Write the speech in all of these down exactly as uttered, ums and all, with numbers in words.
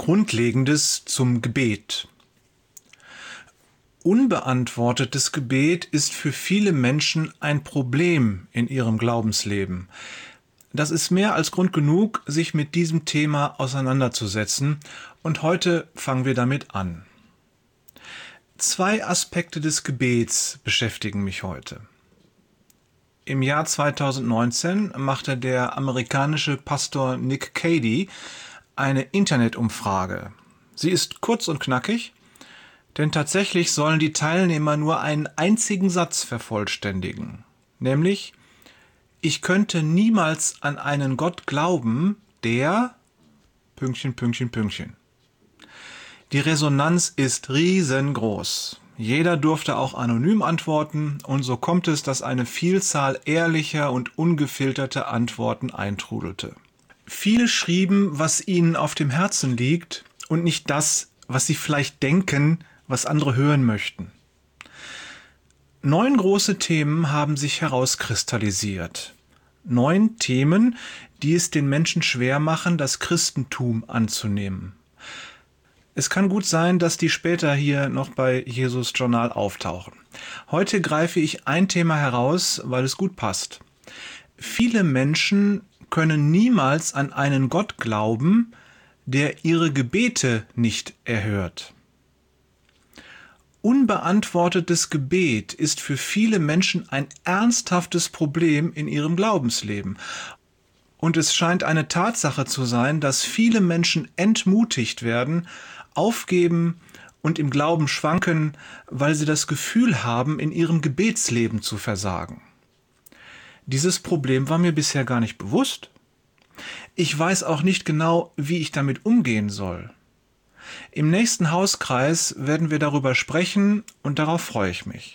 Grundlegendes zum Gebet. Unbeantwortetes Gebet ist für viele Menschen ein Problem in ihrem Glaubensleben. Das ist mehr als Grund genug, sich mit diesem Thema auseinanderzusetzen, und heute fangen wir damit an. Zwei Aspekte des Gebets beschäftigen mich heute. Im Jahr zweitausendneunzehn machte der amerikanische Pastor Nick Cady eine Internetumfrage. Sie ist kurz und knackig, denn tatsächlich sollen die Teilnehmer nur einen einzigen Satz vervollständigen, nämlich: Ich könnte niemals an einen Gott glauben, der... Pünktchen, Pünktchen, Pünktchen. Die Resonanz ist riesengroß. Jeder durfte auch anonym antworten, und so kommt es, dass eine Vielzahl ehrlicher und ungefilterter Antworten eintrudelte. Viele schrieben, was ihnen auf dem Herzen liegt und nicht das, was sie vielleicht denken, was andere hören möchten. Neun große Themen haben sich herauskristallisiert. Neun Themen, die es den Menschen schwer machen, das Christentum anzunehmen. Es kann gut sein, dass die später hier noch bei Jesus Journal auftauchen. Heute greife ich ein Thema heraus, weil es gut passt. Viele Menschen können niemals an einen Gott glauben, der ihre Gebete nicht erhört. Unbeantwortetes Gebet ist für viele Menschen ein ernsthaftes Problem in ihrem Glaubensleben. Und es scheint eine Tatsache zu sein, dass viele Menschen entmutigt werden, aufgeben und im Glauben schwanken, weil sie das Gefühl haben, in ihrem Gebetsleben zu versagen. Dieses Problem war mir bisher gar nicht bewusst. Ich weiß auch nicht genau, wie ich damit umgehen soll. Im nächsten Hauskreis werden wir darüber sprechen, und darauf freue ich mich.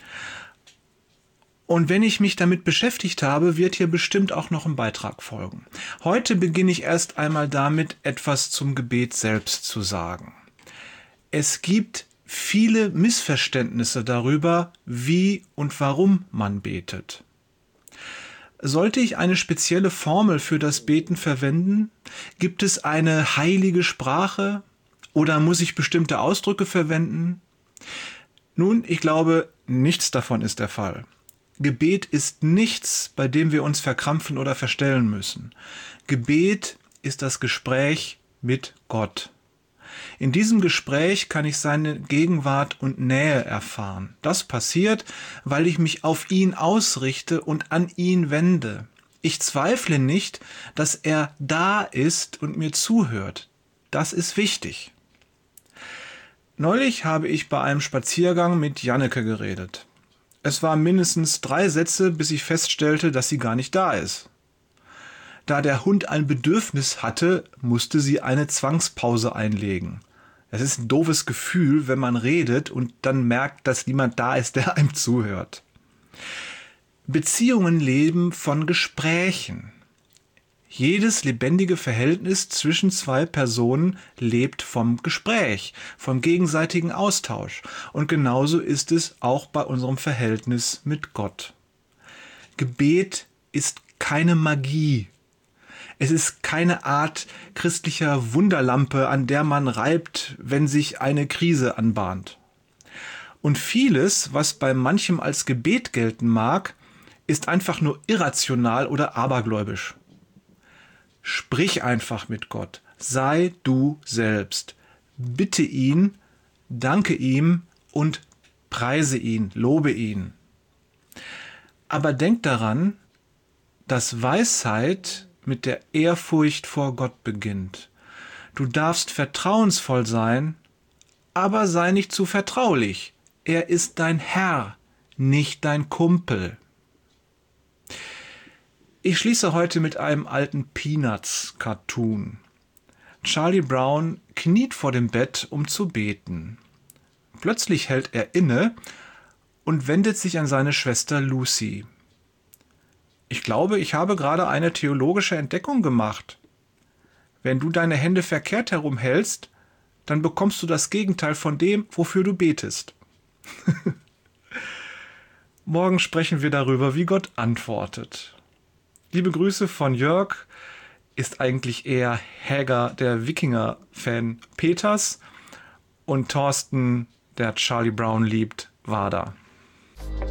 Und wenn ich mich damit beschäftigt habe, wird hier bestimmt auch noch ein Beitrag folgen. Heute beginne ich erst einmal damit, etwas zum Gebet selbst zu sagen. Es gibt viele Missverständnisse darüber, wie und warum man betet. Sollte ich eine spezielle Formel für das Beten verwenden? Gibt es eine heilige Sprache? Oder muss ich bestimmte Ausdrücke verwenden? Nun, ich glaube, nichts davon ist der Fall. Gebet ist nichts, bei dem wir uns verkrampfen oder verstellen müssen. Gebet ist das Gespräch mit Gott. In diesem Gespräch kann ich seine Gegenwart und Nähe erfahren. Das passiert, weil ich mich auf ihn ausrichte und an ihn wende. Ich zweifle nicht, dass er da ist und mir zuhört. Das ist wichtig. Neulich habe ich bei einem Spaziergang mit Janneke geredet. Es waren mindestens drei Sätze, bis ich feststellte, dass sie gar nicht da ist. Da der Hund ein Bedürfnis hatte, musste sie eine Zwangspause einlegen. Es ist ein doofes Gefühl, wenn man redet und dann merkt, dass niemand da ist, der einem zuhört. Beziehungen leben von Gesprächen. Jedes lebendige Verhältnis zwischen zwei Personen lebt vom Gespräch, vom gegenseitigen Austausch. Und genauso ist es auch bei unserem Verhältnis mit Gott. Gebet ist keine Magie. Es ist keine Art christlicher Wunderlampe, an der man reibt, wenn sich eine Krise anbahnt. Und vieles, was bei manchem als Gebet gelten mag, ist einfach nur irrational oder abergläubisch. Sprich einfach mit Gott. Sei du selbst. Bitte ihn, danke ihm und preise ihn, lobe ihn. Aber denk daran, dass Weisheit mit der Ehrfurcht vor Gott beginnt. Du darfst vertrauensvoll sein, aber sei nicht zu vertraulich. Er ist dein Herr, nicht dein Kumpel. Ich schließe heute mit einem alten Peanuts-Cartoon. Charlie Brown kniet vor dem Bett, um zu beten. Plötzlich hält er inne und wendet sich an seine Schwester Lucy. Ich glaube, ich habe gerade eine theologische Entdeckung gemacht. Wenn du deine Hände verkehrt herum hältst, dann bekommst du das Gegenteil von dem, wofür du betest. Morgen sprechen wir darüber, wie Gott antwortet. Liebe Grüße von Jörg. ist eigentlich eher Häger, der Wikinger-Fan Peters, und Thorsten, der Charlie Brown liebt, Wader.